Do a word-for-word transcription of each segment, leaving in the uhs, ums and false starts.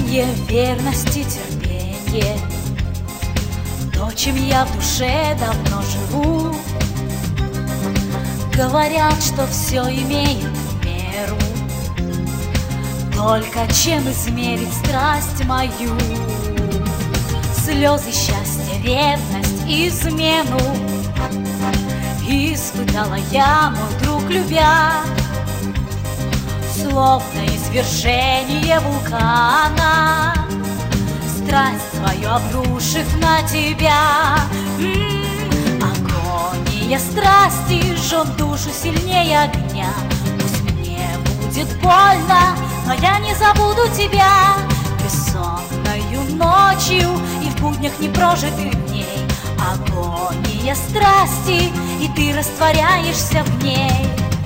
терпение, верность и терпение, то, чем я в душе давно живу. Говорят, что все имеет меру, только чем измерить страсть мою. Слезы, счастье, ревность, измену испытала я, мой друг, любя, словно извержение вулкана, страсть свою обрушив на тебя. М-м, агония страсти жжет душу сильнее огня. Пусть мне будет больно, но я не забуду тебя. Бессонною ночью и в буднях непрожитых дней агония страсти, и ты растворяешься в ней.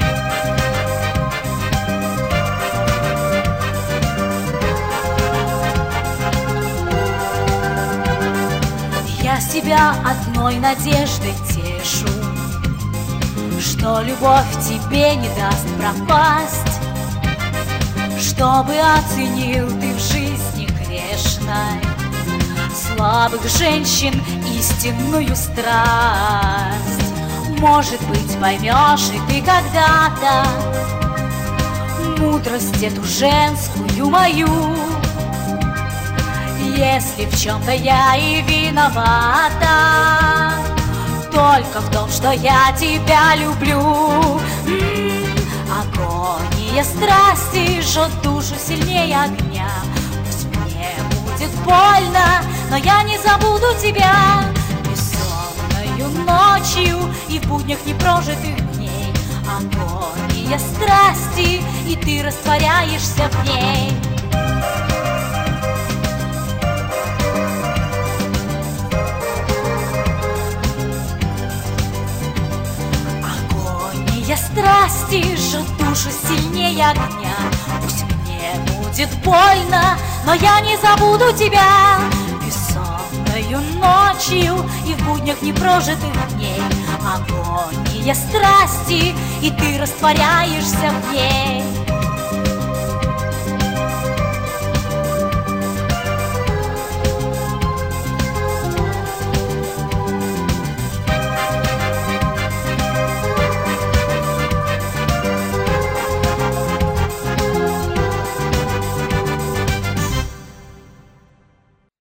Я себя одной надеждой тешу, что любовь тебе не даст пропасть, чтобы оценил ты в жизни грешной слабых женщин истинную страсть. Может быть, поймешь и ты когда-то мудрость эту женскую мою. Если в чем-то я и виновата, только в том, что я тебя люблю. М-м, агония страсти жжет душу сильнее огня. Пусть мне будет больно, но я не забуду тебя. Бессонною ночью и в буднях непрожитых дней агония страсти, и ты растворяешься в ней. Агония страсти жжет душу сильнее огня. Пусть мне будет больно, но я не забуду тебя. Бессонною ночью и в буднях непрожитых дней агония страсти, и ты растворяешься в ней.